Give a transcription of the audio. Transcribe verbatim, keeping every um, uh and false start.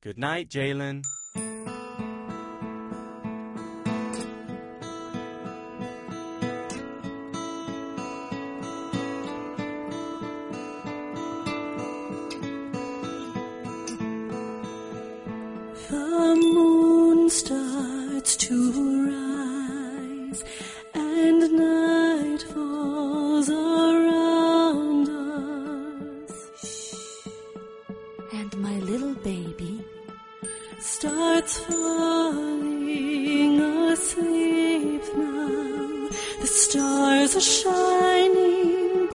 Good night, Jalen. The moon starts to rise, and night falls around us. And my little baby starts falling asleep now. The stars are shining